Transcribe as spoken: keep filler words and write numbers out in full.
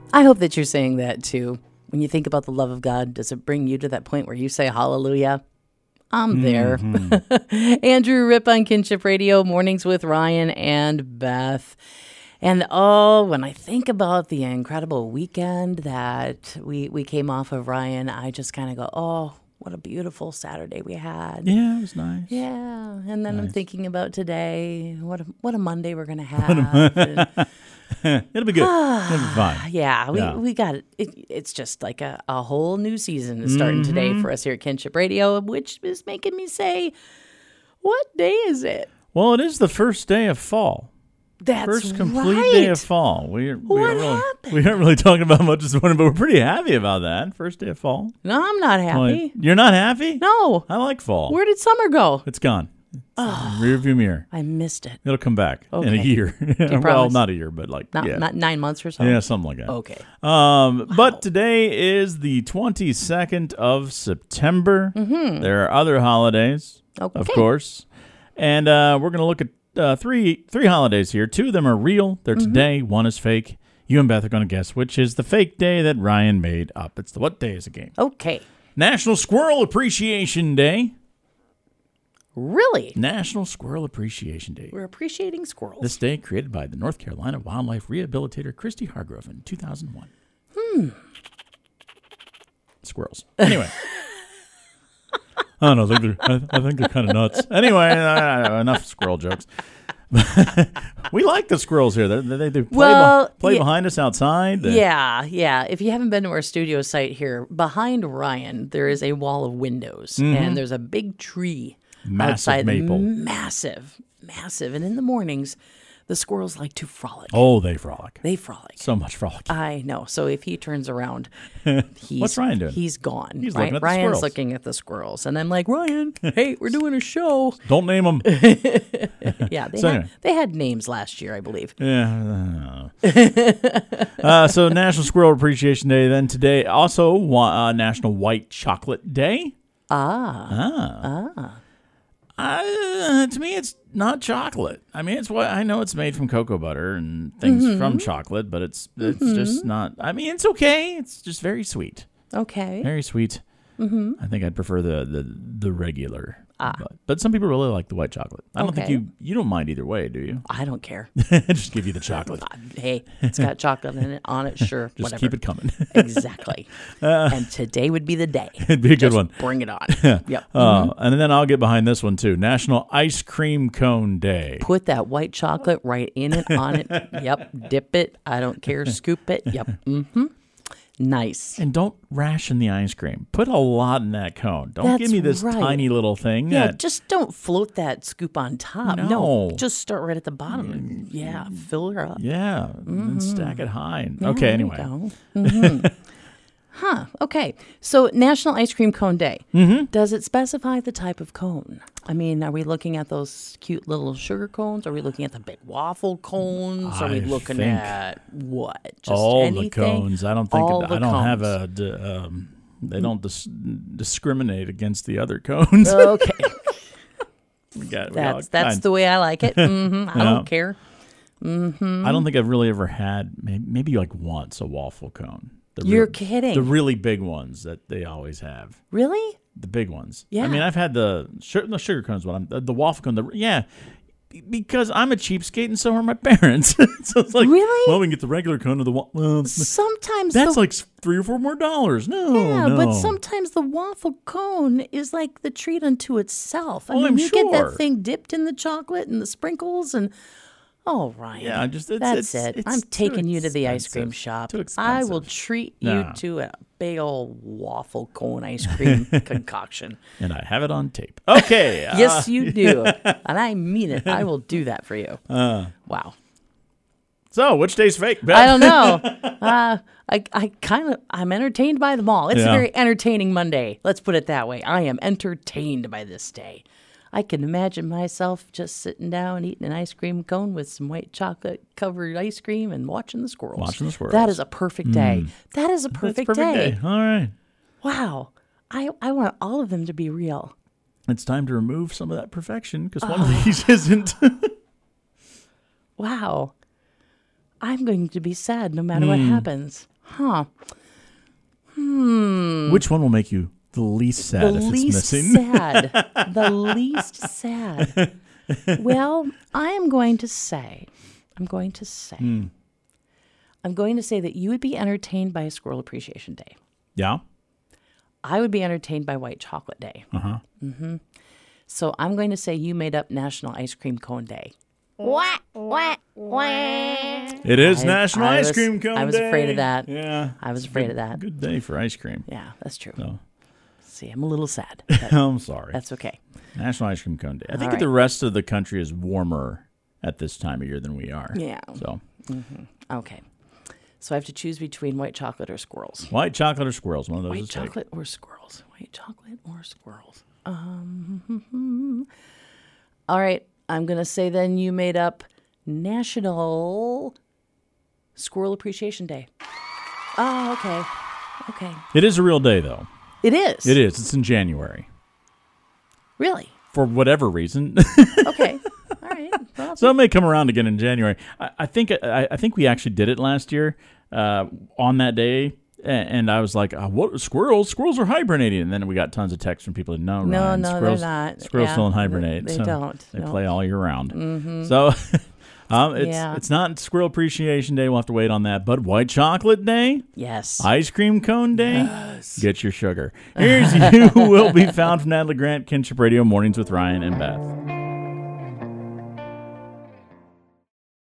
I hope that you're saying that too. When you think about the love of God, does it bring you to that point where you say hallelujah? I'm there. Mm-hmm. Andrew Ripp on Kinship Radio, Mornings with Ryan and Beth. And oh, when I think about the incredible weekend that we, we came off of, Ryan, I just kind of go, oh, what a beautiful Saturday we had. Yeah, it was nice. Yeah. And then nice. I'm thinking about today, what a, what a Monday we're going to have. It'll be good. It'll be fine. Yeah, we, yeah. we got it. it. It's just like a, a whole new season is starting mm-hmm. today for us here at Kinship Radio, which is making me say, what day is it? Well, it is the first day of fall. That's First complete right. day of fall. We, we, what aren't really, happened? we aren't really talking about much this morning, but we're pretty happy about that. First day of fall. No, I'm not happy. Well, you're not happy? No. I like fall. Where did summer go? It's gone. It's oh, rear view mirror. I missed it. It'll come back okay. in a year. Well, promise? not a year, but like not, yeah. not nine months or so? Yeah, something like that. Okay. Um, wow. But today is the twenty-second of September. Mm-hmm. There are other holidays, okay. of course. And uh, we're going to look at Uh, three three holidays here. Two of them are real. They're mm-hmm. today. One is fake. You and Beth are going to guess which is the fake day that Ryan made up. It's the what day is a game. Okay. National Squirrel Appreciation Day. Really? National Squirrel Appreciation Day. We're appreciating squirrels. This day created by the North Carolina wildlife rehabilitator Christy Hargrove in two thousand one. Hmm. Squirrels. Anyway. I don't know. I think they're, I, I think they're kind of nuts. Anyway, uh, enough squirrel jokes. We like the squirrels here. They, they, they play, well, be, play yeah, behind us outside. They, yeah, yeah. If you haven't been to our studio site here, behind Ryan, there is a wall of windows, mm-hmm. and there's a big tree massive outside. Maple. Massive, massive. And in the mornings, the squirrels like to frolic. Oh, they frolic. They frolic. So much frolic. I know. So if he turns around, he's what's Ryan doing? He's gone. He's Ryan, looking at the Ryan's squirrels. looking at the squirrels, and I'm like, Ryan, hey, we're doing a show. Don't name them. Yeah, they so had anyway. they had names last year, I believe. Yeah. uh, so National Squirrel Appreciation Day. Then today also uh, National White Chocolate Day. Ah. Ah. Ah. Uh, to me, it's not chocolate. I mean, it's what I know. It's made from cocoa butter and things mm-hmm. from chocolate, but it's it's mm-hmm. just not. I mean, it's okay. It's just very sweet. Okay. Very sweet. Mm-hmm. I think I'd prefer the the, the regular. Ah. But, but some people really like the white chocolate. I don't Okay. think you you don't mind either way, do you? I don't care. Just give you the chocolate. Hey, it's got chocolate in it on it. Sure, Just whatever. keep it coming. Exactly. Uh, and today would be the day. It'd be a good Just one. Bring it on. Yep. Uh, Mm-hmm. And then I'll get behind this one too. National Ice Cream Cone Day. Put that white chocolate right in it, on it. Yep. Dip it. I don't care. Scoop it. Yep. Mm-hmm. Nice. And don't ration the ice cream. Put a lot in that cone. Don't That's give me this right. tiny little thing. Yeah, that, just don't float that scoop on top. No. just start right at the bottom. And, yeah, fill her up. yeah, and then stack it high. Yeah, Okay, there anyway. you go. Mhm. Huh. Okay. So National Ice Cream Cone Day. Mm-hmm. Does it specify the type of cone? I mean, are we looking at those cute little sugar cones? Are we looking at the big waffle cones? Are we I looking think at what? Just All anything? the cones. I don't think All it, the I don't have cones. a. d- Um, they don't dis- discriminate against the other cones. Okay. we got, we That's got that's kind- the way I like it. Mm-hmm. I Yeah. don't care. Mm-hmm. I don't think I've really ever had maybe, maybe like once a waffle cone. The You're real- kidding. The really big ones that they always have. Really? The big ones. Yeah. I mean, I've had the sugar, the sugar cones, but I'm the, the waffle cone. The yeah, be- because I'm a cheapskate and so are my parents. So it's like, Really? well, we can get the regular cone or the wa- well, Sometimes that's the, like three or four more dollars. No, yeah, no. but sometimes the waffle cone is like the treat unto itself. I Oh, mean, I'm you get sure. that thing dipped in the chocolate and the sprinkles and oh, Ryan. Yeah, I just it's, That's it's, it. it's I'm too taking you to the ice cream expensive. shop. Too I will expensive. treat No. you to a big old waffle cone ice cream concoction. And I have it on tape. Okay. Yes, uh, you do. And I mean it. I will do that for you. Uh, Wow. so, which day's fake, Beth? I don't know. Uh, I, I kind of, I'm entertained by them all. It's Yeah. a very entertaining Monday. Let's put it that way. I am entertained by this day. I can imagine myself just sitting down, eating an ice cream cone with some white chocolate covered ice cream and watching the squirrels. Watching the squirrels. That is a perfect day. That is a That's perfect, perfect day. day. All right. Wow. I, I want all of them to be real. It's time to remove some of that perfection because one of these isn't. Wow. I'm going to be sad no matter what happens. Huh. Hmm. Which one will make you the least sad The if least it's missing? sad. The least sad. Well, I am going to say, I'm going to say, Hmm. I'm going to say that you would be entertained by a Squirrel Appreciation Day. Yeah? I would be entertained by White Chocolate Day. Uh-huh. Mm-hmm. So I'm going to say you made up National Ice Cream Cone Day. Wah, wah, wah. It is I- National I Ice was- Cream Cone Day. I was afraid of that. Yeah. I was afraid of that. Good day for ice cream. Yeah, that's true. So, See, I'm a little sad. But I'm sorry. that's okay. National Ice Cream Cone Day. I All think right. the rest of the country is warmer at this time of year than we are. Yeah. So, Okay. So I have to choose between white chocolate or squirrels. white chocolate or squirrels, one of those White is safe. chocolate or squirrels? White chocolate or squirrels? Um. All right. I'm going to say then you made up National Squirrel Appreciation Day. Oh, okay. Okay. It is a real day, though. It is. It is. It's in January. Really? For whatever reason. Okay. All right. Well, So it may come around again in January. I, I think I, I think we actually did it last year uh, on that day, a- and I was like, oh, "What squirrels? Squirrels are hibernating." And then we got tons of texts from people. No, No, Ryan, no, they're squirrels, not. Squirrels Yeah, don't they- hibernate. they so don't. They No. play all year round. Mm-hmm. So um, it's Yeah. it's not Squirrel Appreciation Day. We'll have to wait on that. But White Chocolate Day, yes. Ice Cream Cone Day, get your sugar. Here's You Will Be Found from Natalie Grant, Kinship Radio, Mornings with Ryan and Beth.